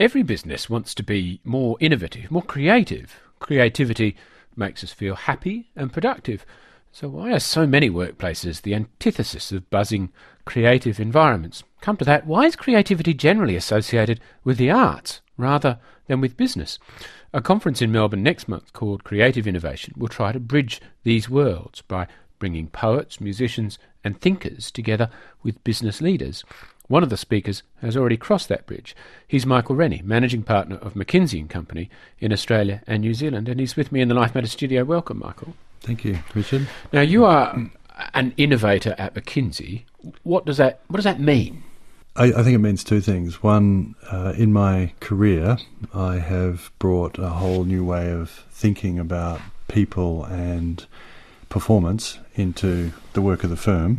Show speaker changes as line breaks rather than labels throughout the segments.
Every business wants to be more innovative, more creative. Creativity makes us feel happy and productive. So why are so many workplaces the antithesis of buzzing, creative environments? Come to that, why is creativity generally associated with the arts rather than with business? A conference in Melbourne next month called Creative Innovation will try to bridge these worlds by bringing poets, musicians and thinkers together with business leaders. One of the speakers has already crossed that bridge. He's Michael Rennie, Managing Partner of McKinsey & Company in Australia and New Zealand, and he's with me in the Life Matters studio. Welcome, Michael.
Thank you, Richard.
Now, you are an innovator at McKinsey. What does that mean?
I think it means two things. One, in my career, I have brought a whole new way of thinking about people and performance into the work of the firm.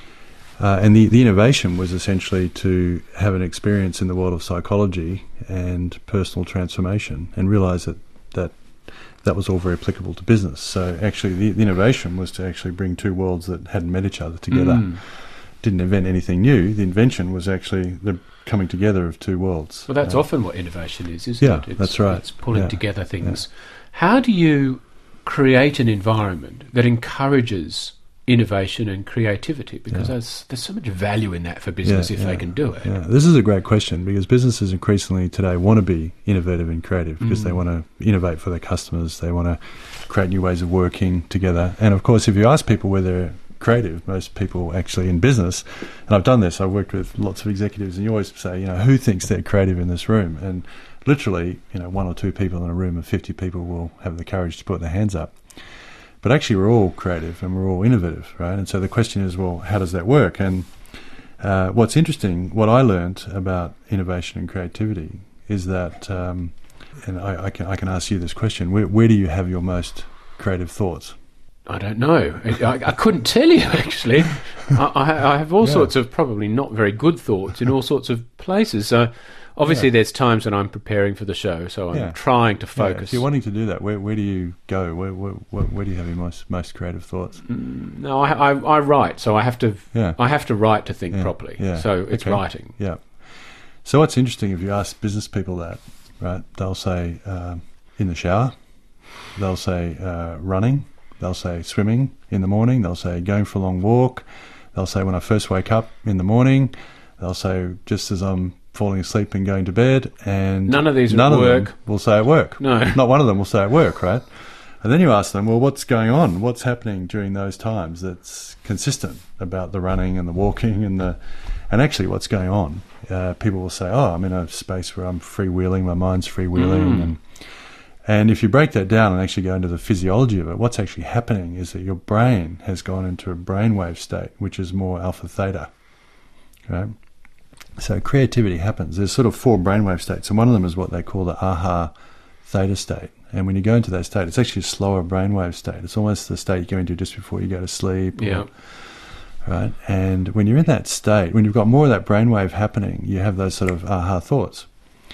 And the innovation was essentially to have an experience in the world of psychology and personal transformation and realise that was all very applicable to business. So actually the innovation was to actually bring two worlds that hadn't met each other together. Didn't invent anything new. The invention was actually the coming together of two worlds.
Well, that's often what innovation is, isn't it?
Yeah, that's right.
It's pulling together things. Yeah. How do you create an environment that encourages innovation and creativity? Because there's so much value in that for business if they can do it.
Yeah. This is a great question because businesses increasingly today want to be innovative and creative because they want to innovate for their customers. They want to create new ways of working together. And of course, if you ask people whether they're creative, most people actually in business, and I've done this, I've worked with lots of executives, and you always say, who thinks they're creative in this room? And literally, one or two people in a room of 50 people will have the courage to put their hands up. But actually, we're all creative and we're all innovative, right? And so the question is, well, how does that work? And what's interesting, what I learned about innovation and creativity is that, and I can ask you this question: where do you have your most creative thoughts?
I don't know. I couldn't tell you, actually. I have all sorts of probably not very good thoughts in all sorts of places. So obviously there's times when I'm preparing for the show, so I'm trying to focus.
If you're wanting to do that, where do you go? Where do you have your most creative thoughts?
No, I write, so I have to write to think properly. Yeah. So it's writing.
Yeah. So what's interesting, if you ask business people that, right, they'll say in the shower, they'll say running, they'll say swimming in the morning, they'll say going for a long walk, they'll say when I first wake up in the morning, they'll say just as I'm falling asleep and going to bed, and
none of these
them will say at work.
No.
Not one of them will say at work, right? And then you ask them, well, what's going on? What's happening during those times that's consistent about the running and the walking and actually what's going on? People will say, I'm in a space where I'm freewheeling, my mind's freewheeling. And if you break that down and actually go into the physiology of it, what's actually happening is that your brain has gone into a brainwave state, which is more alpha theta, right? So creativity happens. There's sort of 4 brainwave states, and one of them is what they call the aha theta state. And when you go into that state, it's actually a slower brainwave state. It's almost the state you go into just before you go to sleep. Right? And when you're in that state, when you've got more of that brainwave happening, you have those sort of aha thoughts.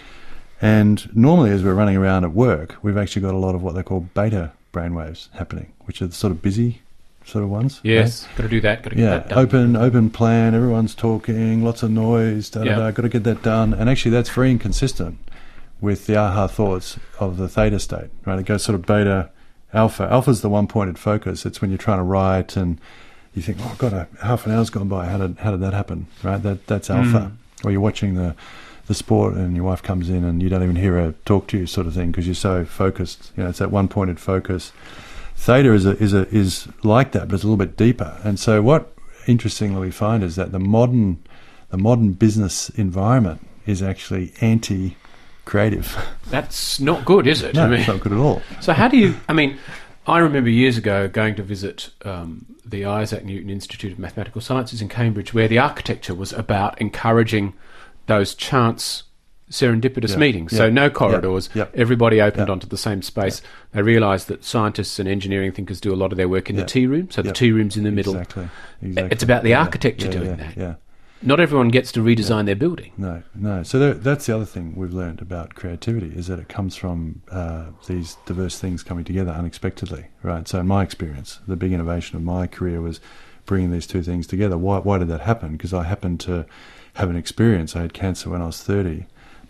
And normally as we're running around at work, we've actually got a lot of what they call beta brainwaves happening, which are the sort of busy sort of ones.
Yes, got to do that, got to get that done.
Open plan, everyone's talking, lots of noise, got to get that done. And actually that's very inconsistent with the aha thoughts of the theta state, right? It goes sort of beta, alpha. Alpha's the one-pointed focus. It's when you're trying to write and you think, God, half an hour's gone by. How did that happen, right? That's alpha. Or you're watching the sport and your wife comes in and you don't even hear her talk to you, sort of thing, because you're so focused. It's that one-pointed focus. Theta is like that, but it's a little bit deeper. And so what interestingly we find is that the modern business environment is actually anti-creative.
That's not good, is it?
No, it's not good at all.
So how do you? I remember years ago going to visit the Isaac Newton Institute of Mathematical Sciences in Cambridge, where the architecture was about encouraging those chance serendipitous meetings. So no corridors, everybody opened onto the same space. They realised that scientists and engineering thinkers do a lot of their work in the tea room, so the tea room's in the middle.
Exactly.
It's about the architecture doing that. Not everyone gets to redesign their building.
No. So that's the other thing we've learned about creativity, is that it comes from these diverse things coming together unexpectedly, right? So in my experience, the big innovation of my career was bringing these two things together. Why did that happen? Because I happened to have an experience. I had cancer when I was 30.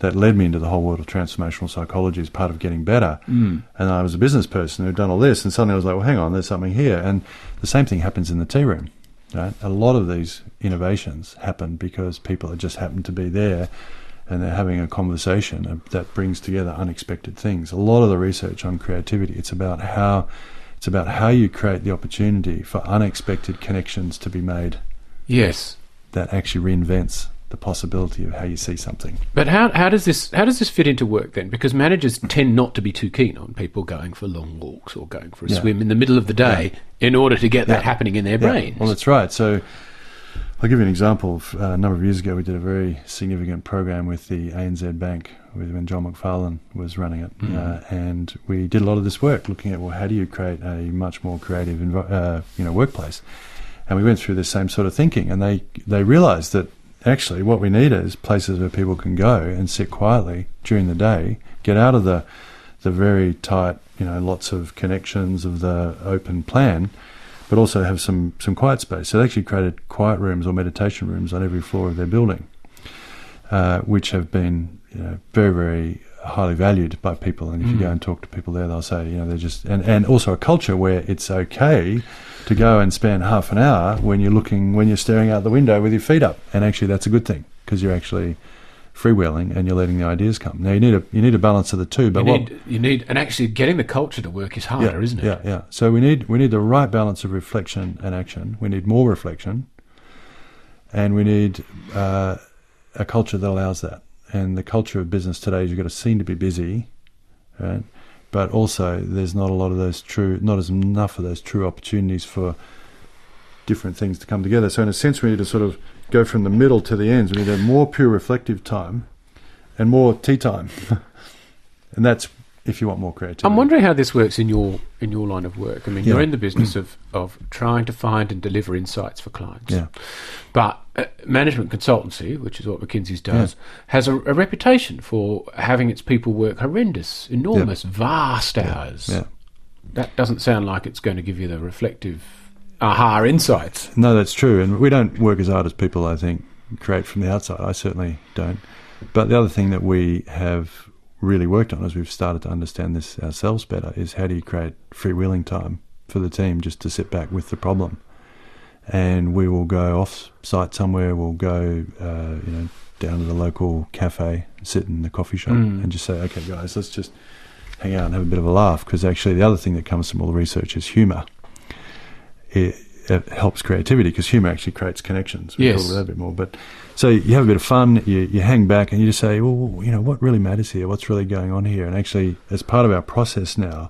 that led me into the whole world of transformational psychology as part of getting better. And I was a business person who'd done all this, and suddenly I was like, well, hang on, there's something here. And the same thing happens in the tea room. Right? A lot of these innovations happen because people just happen to be there and they're having a conversation that brings together unexpected things. A lot of the research on creativity, it's about how you create the opportunity for unexpected connections to be made.
Yes.
That actually reinvents the possibility of how you see something.
But how does this fit into work then? Because managers tend not to be too keen on people going for long walks or going for a swim in the middle of the day in order to get that happening in their brains.
Well, that's right. So I'll give you an example. A number of years ago, we did a very significant program with the ANZ Bank when John McFarlane was running it. And we did a lot of this work looking at, well, how do you create a much more creative workplace? And we went through the same sort of thinking, and they realised that actually what we need is places where people can go and sit quietly during the day, get out of the very tight, lots of connections of the open plan, but also have some quiet space. So they actually created quiet rooms or meditation rooms on every floor of their building, which have been very, very highly valued by people. And if you go and talk to people there, they'll say, they're just... And also a culture where it's okay to go and spend half an hour when you're staring out the window with your feet up. And actually that's a good thing because you're actually freewheeling and you're letting the ideas come. Now you need a balance of the two. But
and actually getting the culture to work is harder, isn't it?
Yeah. So we need the right balance of reflection and action. We need more reflection, and we need a culture that allows that. And the culture of business today is you've got to seem to be busy, right? But also there's not as enough of those true opportunities for different things to come together. So in a sense, we need to sort of go from the middle to the ends. We need to have more pure reflective time and more tea time. And that's if you want more creativity.
I'm wondering how this works in your line of work. I mean, you're in the business of trying to find and deliver insights for clients.
Yeah.
But management consultancy, which is what McKinsey's does, has a reputation for having its people work horrendous, enormous, vast hours.
Yeah.
That doesn't sound like it's going to give you the reflective aha insights.
No, that's true. And we don't work as hard as people, I think, create from the outside. I certainly don't. But the other thing that we have really worked on as we've started to understand this ourselves better is how do you create freewheeling time for the team just to sit back with the problem. And we will go off-site somewhere, we'll go down to the local cafe, sit in the coffee shop and just say, okay, guys, let's just hang out and have a bit of a laugh, because actually the other thing that comes from all the research is humour. It helps creativity because humour actually creates connections. We'll talk about that a bit more. But so you have a bit of fun, you hang back and you just say, well, what really matters here? What's really going on here? And actually, as part of our process now,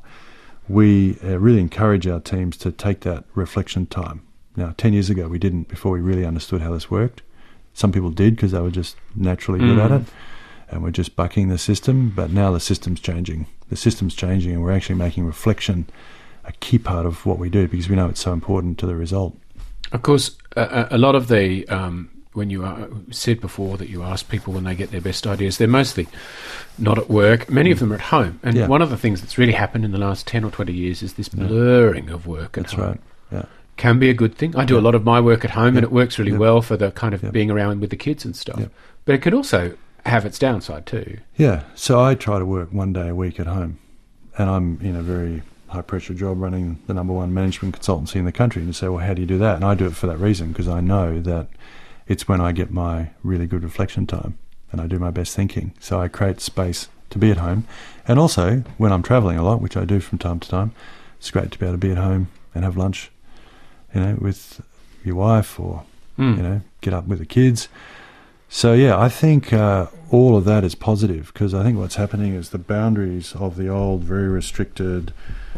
we really encourage our teams to take that reflection time. Now, 10 years ago, we didn't, before we really understood how this worked. Some people did because they were just naturally good at it and we're just bucking the system. But now the system's changing. The system's changing and we're actually making reflection a key part of what we do because we know it's so important to the result.
Of course, a lot of the, when you said before that you ask people when they get their best ideas, they're mostly not at work. Many of them are at home. And one of the things that's really happened in the last 10 or 20 years is this blurring of work at home.
That's right, yeah.
Can be a good thing. I do a lot of my work at home and it works really well for the kind of being around with the kids and stuff. But it could also have its downside too.
Yeah, so I try to work one day a week at home. And I'm in a very high-pressure job running the number one management consultancy in the country. And you say, well, how do you do that? And I do it for that reason, because I know that it's when I get my really good reflection time and I do my best thinking. So I create space to be at home. And also, when I'm travelling a lot, which I do from time to time, it's great to be able to be at home and have lunch, with your wife or, get up with the kids. So, I think all of that is positive, because I think what's happening is the boundaries of the old, very restricted,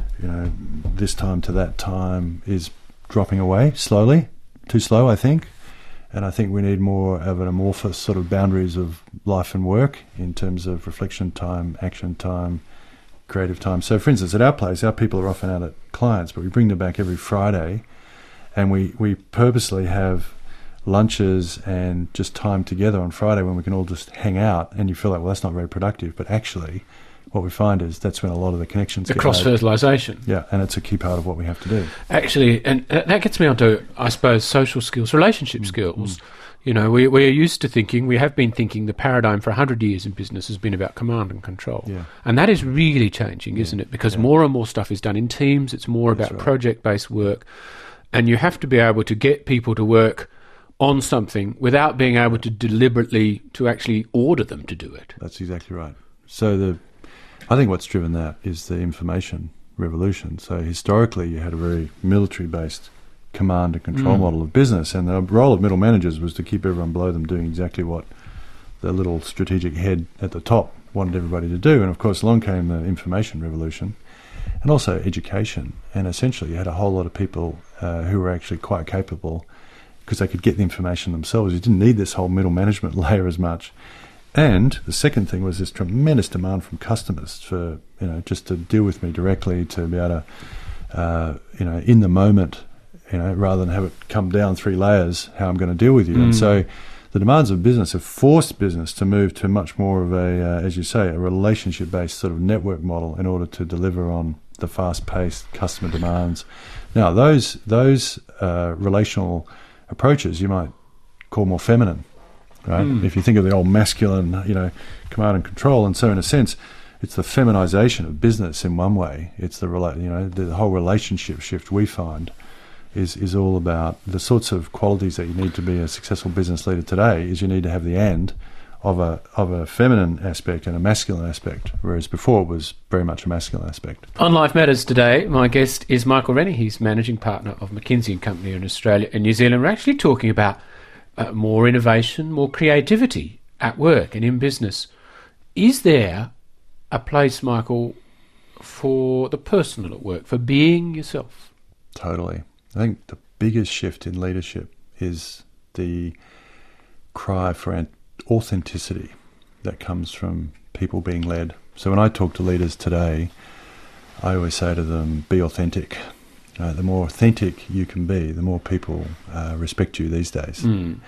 this time to that time is dropping away slowly, too slow, I think. And I think we need more of an amorphous sort of boundaries of life and work in terms of reflection time, action time, creative time. So, for instance, at our place, our people are often out at clients, but we bring them back every Friday, and we purposely have lunches and just time together on Friday when we can all just hang out, and you feel like, well, that's not very productive. But actually, what we find is that's when a lot of the connections get
cross-fertilisation.
Yeah, and it's a key part of what we have to do.
Actually, and that gets me onto, I suppose, social skills, relationship skills. We're used to thinking, we have been thinking the paradigm for 100 years in business has been about command and control.
Yeah.
And that is really changing, isn't it? Because more and more stuff is done in teams, it's more about project-based work, and you have to be able to get people to work on something without being able to deliberately, to actually order them to do it.
That's exactly right. So I think what's driven that is the information revolution. So historically you had a very military-based command and control model of business, and the role of middle managers was to keep everyone below them doing exactly what the little strategic head at the top wanted everybody to do. And of course along came the information revolution and also education, and essentially you had a whole lot of people who were actually quite capable because they could get the information themselves. You didn't need this whole middle management layer as much. And the second thing was this tremendous demand from customers for just to deal with me directly, to be able to in the moment, rather than have it come down 3 layers, how I'm going to deal with you. And so the demands of business have forced business to move to much more of a, as you say, a relationship-based sort of network model in order to deliver on the fast-paced customer demands. Now, those relational approaches you might call more feminine, right? If you think of the old masculine, command and control, and so in a sense, it's the feminization of business in one way. It's the whole relationship shift we find is all about the sorts of qualities that you need to be a successful business leader today. Is you need to have the and of a feminine aspect and a masculine aspect, whereas before it was very much a masculine aspect.
On Life Matters today, my guest is Michael Rennie. He's managing partner of McKinsey & Company in Australia and New Zealand. We're actually talking about more innovation, more creativity at work and in business. Is there a place, Michael, for the personal at work, for being yourself?
Totally. I think the biggest shift in leadership is the cry for authenticity that comes from people being led. So when I talk to leaders today, I always say to them, be authentic. The more authentic you can be, the more people respect you these days.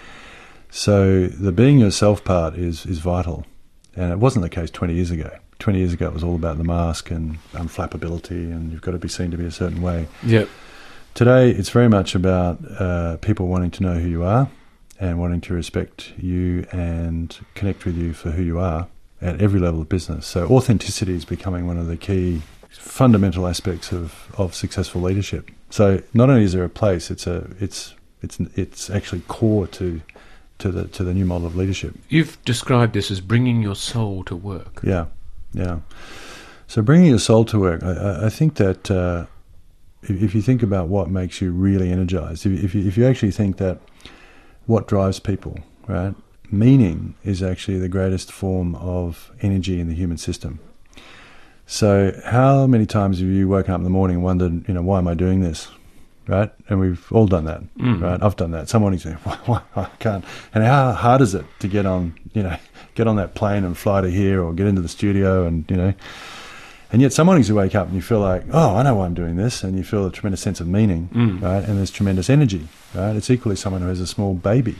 So the being yourself part is vital. And it wasn't the case 20 years ago. 20 years ago it was all about the mask and unflappability, and you've got to be seen to be a certain way.
Yep.
Today, it's very much about people wanting to know who you are and wanting to respect you and connect with you for who you are at every level of business. So authenticity is becoming one of the key fundamental aspects of successful leadership. So not only is there a place, it's actually core to the new model of leadership.
You've described this as bringing your soul to work.
Yeah. So bringing your soul to work, I think that if you think about what makes you really energized, if you actually think that what drives people, right? Meaning is actually the greatest form of energy in the human system. So how many times have you woken up in the morning and wondered, why am I doing this, right? And we've all done that, right? I've done that. Some mornings you think, why I can't. And how hard is it to get on that plane and fly to here, or get into the studio and yet some mornings you wake up and you feel like, oh, I know why I'm doing this, and you feel a tremendous sense of meaning, right? And there's tremendous energy, right? It's equally someone who has a small baby,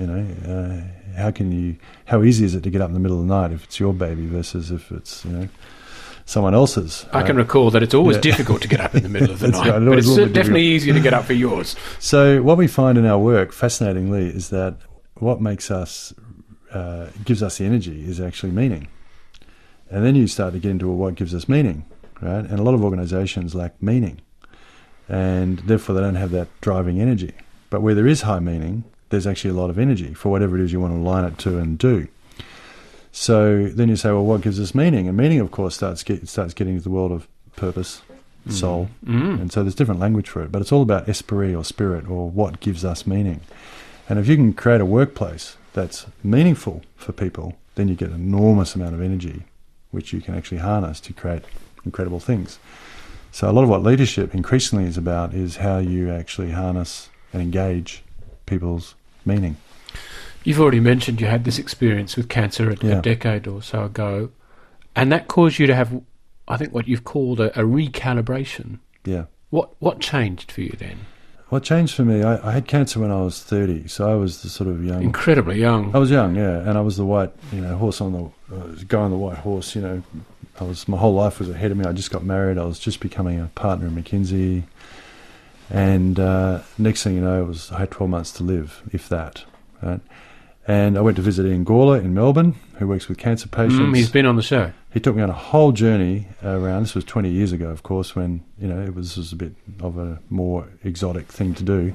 how easy is it to get up in the middle of the night if it's your baby versus if it's, someone else's?
I can recall that it's always difficult to get up in the middle of the night,
right.
but it's definitely easier to get up for yours.
So what we find in our work, fascinatingly, is that what makes us, gives us the energy is actually meaning. And then you start to get into what gives us meaning, right? And a lot of organizations lack meaning, and therefore they don't have that driving energy. But where there is high meaning, there's actually a lot of energy for whatever it is you want to align it to and do. So then you say, well, what gives us meaning? And meaning, of course, starts getting into the world of purpose, soul. And so there's different language for it, but it's all about esprit or spirit, or what gives us meaning. And if you can create a workplace that's meaningful for people, then you get an enormous amount of energy, which you can actually harness to create incredible things. So a lot of what leadership increasingly is about is how you actually harness and engage people's meaning.
You've already mentioned you had this experience with cancer a decade or so ago, and that caused you to have, I think, what you've called a recalibration.
Yeah.
What changed for you then?
What changed for me, I had cancer when I was 30, so I was the sort of young...
Incredibly young.
I was young, yeah, and I was the white, horse on the... guy on the white horse, my whole life was ahead of me. I just got married. I was just becoming a partner in McKinsey. And next thing you know, I had 12 months to live, if that. right? And I went to visit Ian Gawler in Melbourne, who works with cancer patients.
He's been on the show.
He took me on a whole journey around. This was 20 years ago, of course, when this was a bit of a more exotic thing to do.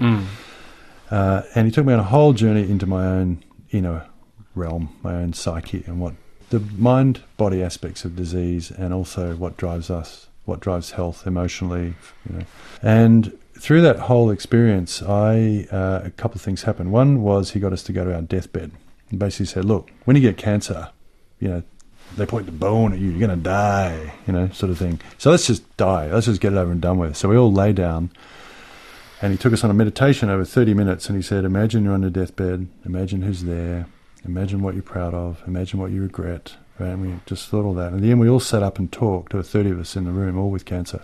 And he took me on a whole journey into my own inner realm, my own psyche, and what the mind-body aspects of disease, and also what drives us, what drives health emotionally, And through that whole experience, a couple of things happened. One was he got us to go to our deathbed. He basically said, look, when you get cancer, they point the bone at you, you're going to die, sort of thing. So let's just die. Let's just get it over and done with. So we all lay down, and he took us on a meditation over 30 minutes, and he said, imagine you're on a deathbed, imagine who's there, imagine what you're proud of, imagine what you regret. Right? And we just thought all that. And in the end, we all sat up and talked. There were 30 of us in the room, all with cancer.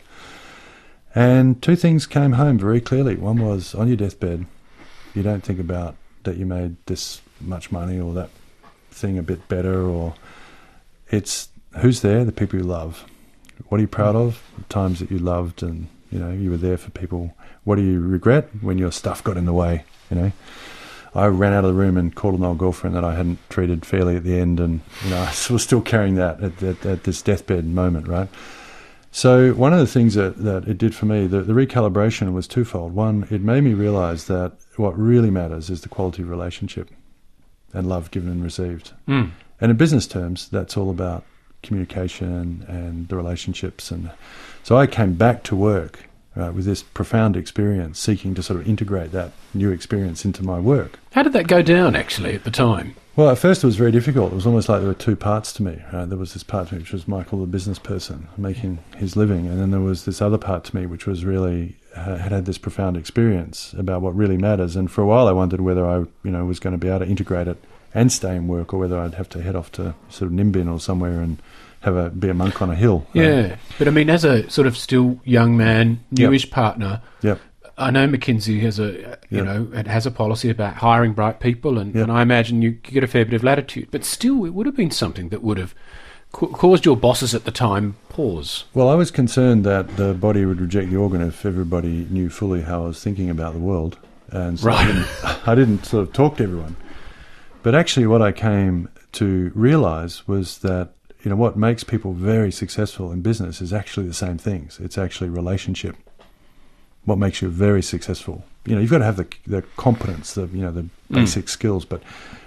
And two things came home very clearly. One was, on your deathbed, you don't think about that you made this much money or that thing a bit better, or it's who's there, the people you love. What are you proud of? The times that you loved and, you were there for people. What do you regret? When your stuff got in the way, I ran out of the room and called an old girlfriend that I hadn't treated fairly at the end, and, I was still carrying that at this deathbed moment, right? So one of the things that it did for me, the recalibration was twofold. One, it made me realise that what really matters is the quality of relationship and love given and received. And in business terms, that's all about communication and the relationships. And so I came back to work with this profound experience, seeking to sort of integrate that new experience into my work.
How did that go down, actually, at the time?
Well, at first it was very difficult. It was almost like there were two parts to me. Right? There was this part to me, which was Michael, the business person, making his living. And then there was this other part to me, which was really had this profound experience about what really matters. And for a while I wondered whether I was going to be able to integrate it and stay in work, or whether I'd have to head off to sort of Nimbin or somewhere and be a monk on a hill.
Yeah, but I mean, as a sort of still young man, newish partner, I know McKinsey has it has a policy about hiring bright people, and I imagine you get a fair bit of latitude. But still, it would have been something that would have caused your bosses at the time pause.
Well, I was concerned that the body would reject the organ if everybody knew fully how I was thinking about the world, and so I didn't sort of talk to everyone. But actually, what I came to realise was that what makes people very successful in business is actually the same things. It's actually relationship. What makes you very successful? You've got to have the competence, the basic skills. But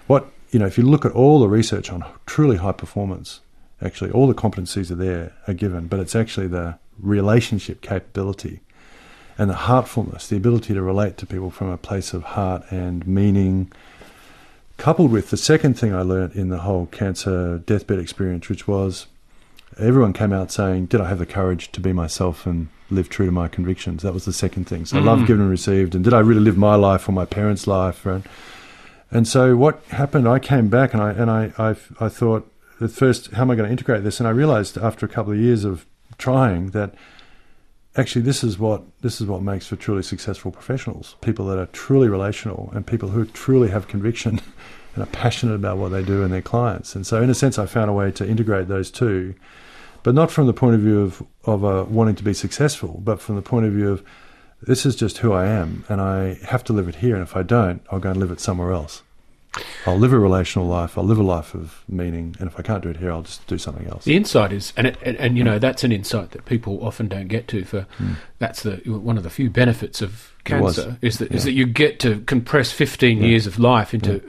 if you look at all the research on truly high performance, actually all the competencies are given, but it's actually the relationship capability and the heartfulness, the ability to relate to people from a place of heart and meaning, coupled with the second thing I learned in the whole cancer deathbed experience, which was everyone came out saying, did I have the courage to be myself and live true to my convictions? That was the second thing. So love given and received, and did I really live my life or my parents' life? Right? And so what happened, I came back and I thought at first, how am I going to integrate this? And I realised after a couple of years of trying that actually this is what makes for truly successful professionals, people that are truly relational and people who truly have conviction and are passionate about what they do and their clients. And so in a sense, I found a way to integrate those two, but not from the point of view of wanting to be successful, but from the point of view of this is just who I am and I have to live it here. And if I don't, I'll go and live it somewhere else. I'll live a relational life. I'll live a life of meaning. And if I can't do it here, I'll just do something else.
The insight is, and that's an insight that people often don't get to. That's one of the few benefits of cancer is that you get to compress 15 years of life into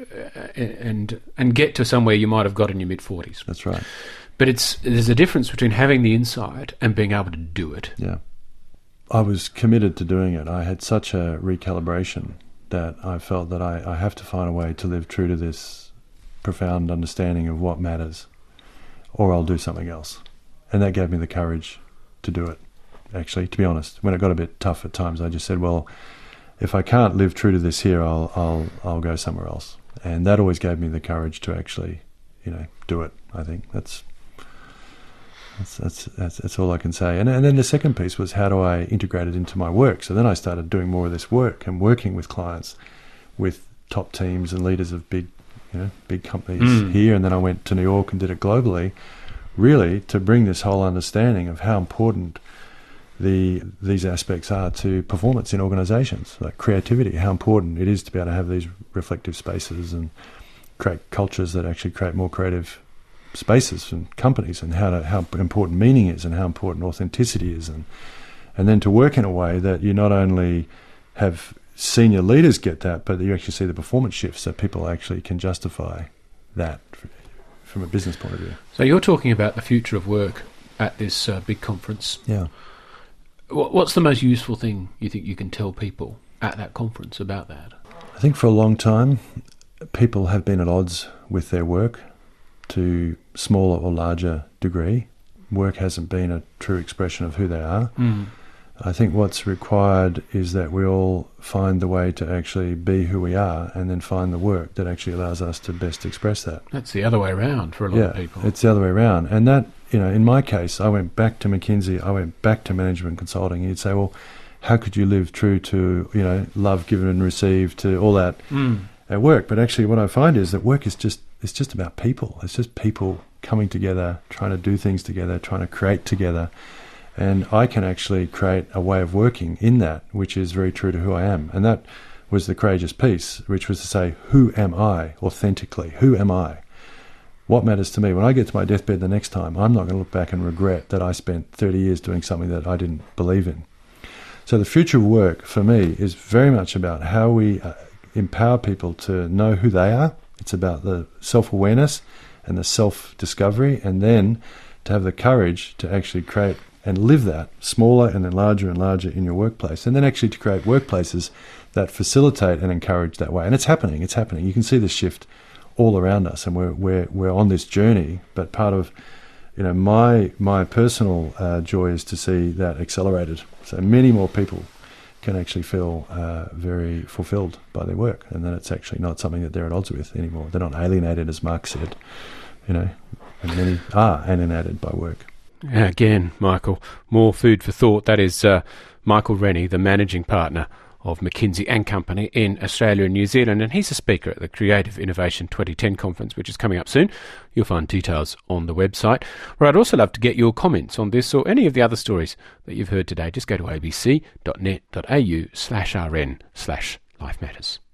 and get to somewhere you might have got in your mid-40s.
That's right.
But there's a difference between having the insight and being able to do it.
Yeah. I was committed to doing it. I had such a recalibration that I felt that I have to find a way to live true to this profound understanding of what matters, or I'll do something else. And that gave me the courage to do it, actually, to be honest. When it got a bit tough at times, I just said, well, if I can't live true to this here, I'll go somewhere else. And that always gave me the courage to actually, do it, I think. That's all I can say. And then the second piece was, how do I integrate it into my work? So then I started doing more of this work and working with clients, with top teams and leaders of big companies here. And then I went to New York and did it globally, really to bring this whole understanding of how important these aspects are to performance in organisations, like creativity, how important it is to be able to have these reflective spaces and create cultures that actually create more creative spaces and companies, and how important meaning is and how important authenticity is, and then to work in a way that you not only have senior leaders get that, but that you actually see the performance shifts, so people actually can justify that from a business point of view. So
you're talking about the future of work at this big conference.
Yeah.
What's the most useful thing you think you can tell people at that conference about that?
I think for a long time, people have been at odds with their work to smaller or larger degree. Work hasn't been a true expression of who they are.
Mm.
I think what's required is that we all find the way to actually be who we are, and then find the work that actually allows us to best express that.
That's the other way around for a lot of people.
It's the other way around. And that, in my case, I went back to McKinsey, I went back to management consulting. You'd say, well, how could you live true to, love given and received, to all that at work? But actually what I find is that work is it's just about people. It's just people coming together, trying to do things together, trying to create together. And I can actually create a way of working in that which is very true to who I am. And that was the courageous piece, which was to say, who am I authentically? Who am I? What matters to me? When I get to my deathbed the next time, I'm not going to look back and regret that I spent 30 years doing something that I didn't believe in. So the future of work for me is very much about how we empower people to know who they are. It's about the self-awareness and the self-discovery, and then to have the courage to actually create and live that smaller and then larger in your workplace, and then actually to create workplaces that facilitate and encourage that way. And it's happening. You can see the shift all around us, and we're on this journey. But part of my personal joy is to see that accelerated, so many more people can actually feel very fulfilled by their work, and then it's actually not something that they're at odds with anymore. They're not alienated, as Mark said, and many are alienated by work.
Again, Michael, more food for thought. That is Michael Rennie, the managing partner of McKinsey & Company in Australia and New Zealand, and he's a speaker at the Creative Innovation 2010 conference, which is coming up soon. You'll find details on the website. Well, I'd also love to get your comments on this or any of the other stories that you've heard today. Just go to abc.net.au/rn/Life Matters.